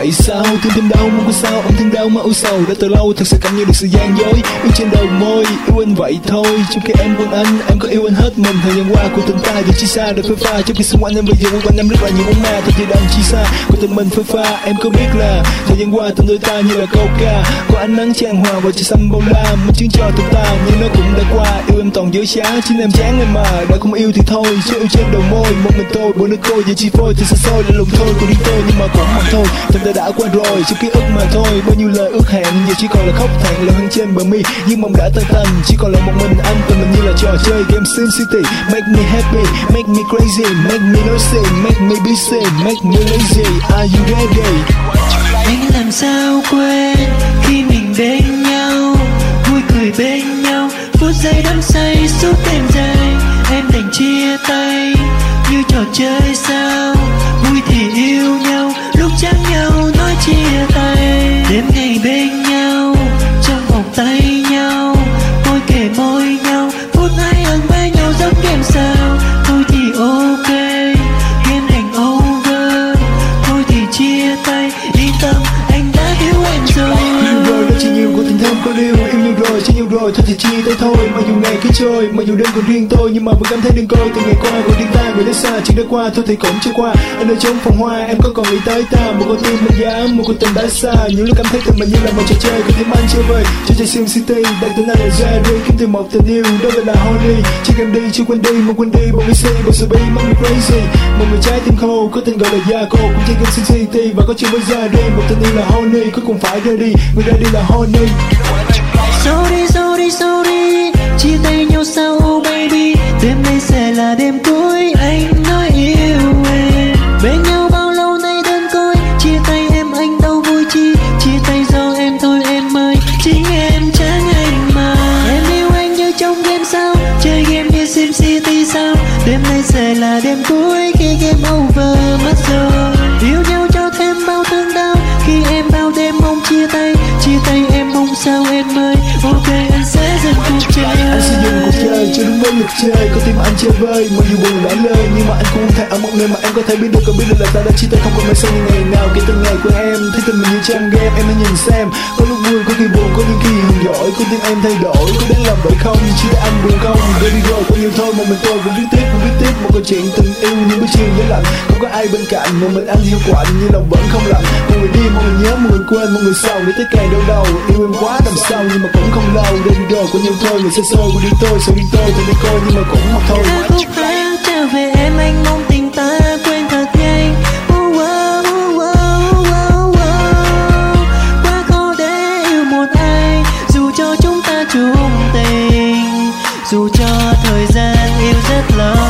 tại sao thương thêm đau muốn có sao ông thương đau mà âu sầu đã từ lâu thật sự cảm nhận được sự gian dối yêu trên đầu môi yêu anh vậy thôi trong khi em quên anh em có yêu anh hết mình thời gian qua của tình ta thì chỉ xa được phơi pha trong khi xung quanh em bây giờ quanh em rất là nhiều bóng ma thôi thì đang chỉ xa của tình mình phơi pha em có biết là thời gian qua tình đôi ta như là câu ca có ánh nắng chan hòa và trời xanh bao la minh chứng cho tụi ta nhưng nó cũng đã qua yêu em toàn dối trá chính em chán em mà đã không yêu thì thôi chứ yêu trên đầu môi một mình tôi bộ nước cô giờ chi phôi thì xa xôi là lòng thôi của đi tôi nhưng mà cũng mặc thôi tình ta đã qua rồi trong ký ức mà thôi bao nhiêu lời ước hẹn giờ chỉ còn là khóc than lời hơn trên bờ mi nhưng mong đã tan tành chỉ còn là một mình anh tình mình như là trò chơi game Sim City make me happy make me crazy make me noisy make me busy make me lazy are you ready anh làm sao quên khi mình bên nhau vui cười bên nhau phút giây đắm say suốt đêm dài em đành chia tay như trò chơi sao vui thì yêu nhau lúc chán nhau nói chia tay đêm ngày bên nhau trong vòng tay nhau môi kề môi nhau phút hai ân với nhau giống game sao thôi thì ok game thành over thôi thì chia tay yên tâm anh đã yêu em rồi yêu rồi đó chỉ nhiều của tình thân có điều yêu nhiều rồi chỉ nhiều rồi thôi thì chia tay thôi mà dù ngày cứ trôi mà dù đêm còn riêng tôi nhưng mà vẫn cảm thấy đừng coi từ ngày qua còn riêng ta người đã xa chuyện đã qua thôi thì cũng chưa qua anh ở trong phòng hoa em có còn nghĩ tới ta một con tim mình dám một con tình đã xa những lúc cảm thấy tình mình như là một trò chơi có thêm anh chưa vơi cho chơi Sim City đặt tên anh là Jerry kiếm tìm một tình yêu đó gọi là honey chỉ em đi chưa quên đi một quên đi một cái but so be make me crazy một người trái tim khô có tên gọi là Jaco cũng chơi game Sim City và có chuyện với Jerry một tình yêu là honey cuối cùng phải ra đi người ra đi là honey sorry sorry sorry chia tay nhau sao oh baby đêm nay sẽ là đêm cuối anh nói yêu em bên nhau bao lâu nay đơn côi chia tay em anh đâu vui chi chia tay do em thôi em ơi chính em chán anh mà em yêu anh như trong game sao chơi game như Sim City sao đêm nay sẽ là đêm cuối khi game over mất rồi yêu nhau cho thêm bao thương đau khi em bao đêm mong chia tay em mong sao em ơi ok anh sẽ dừng cuộc chơi anh sẽ dừng cuộc chơi cho đúng với luật chơi có tim anh chơi vơi mặc dù buồn đã lơi nhưng mà anh cũng không thể ở một nơi mà em có thể biết được là ta đã chia tay không còn mai sau như ngày nào kể từ ngày của em thấy tình mình như trong game em hãy nhìn xem có lúc vui có khi buồn có những khi hờn giỏi có tim em thay đổi có đáng làm vậy không chia tay anh buồn không baby girl có nhiều thôi một mình tôi vẫn viết tiếp một câu chuyện tình yêu như bức chiều giá lạnh không có ai bên cạnh một mình anh hiu quạnh như lòng vẫn không lạnh một người đi một người nhớ một người quên một người sau để tới càng đau đầu yêu em quá đằng sau nhưng mà cũng không lâu baby girl có nhiều thôi người xa xôi của đi tôi sau đi tôi thì đi cô nhưng mà cũng mặc thôi khúc hát trở về em anh mong tình ta quên thật nhanh quá khó để yêu một ai dù cho chúng ta chung tình dù cho thời gian yêu rất lâu